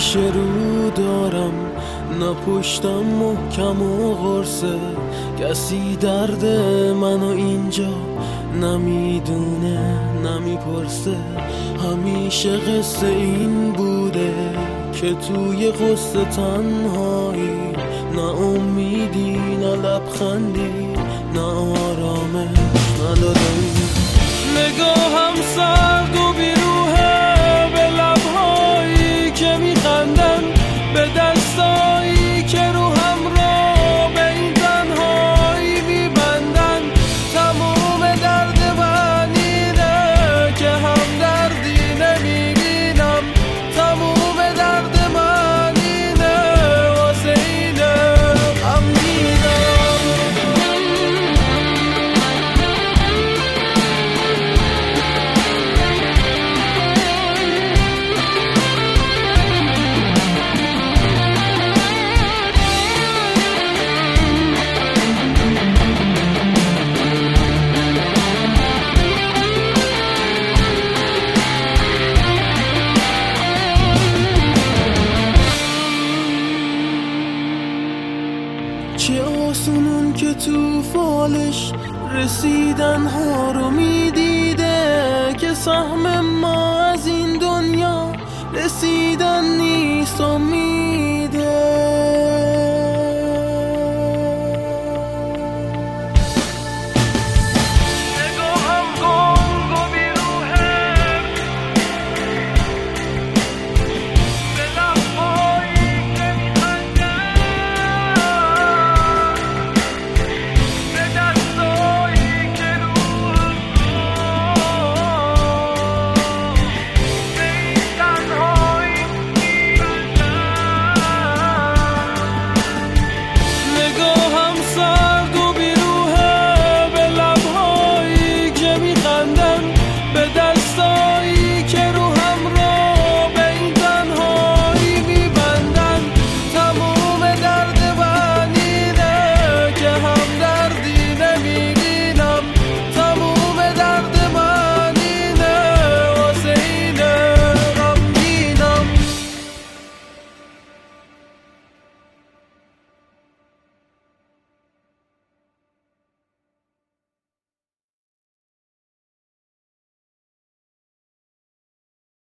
همیشه رو دارم، نه پشتم محکم و قرصه. کسی درد منو اینجا نمیدونه نمیپرسه. همیشه قصه این بوده که توی قصه تنهایی، نه امیدی نه لبخندی نه آرامش نداری. نگاهم سرد و بیروحه به لبهایی که میخندن، به دستایی که رو هم را به این تنهایی میبندن. تموم درد من اینه که هم دردی نمیبینم. تموم درد من اینه واسه اینه هم میدم. چه آسونون که تو فالش رسیدن ها رو میدیده، که سهم ما از این دنیا رسیدن نیست امیده.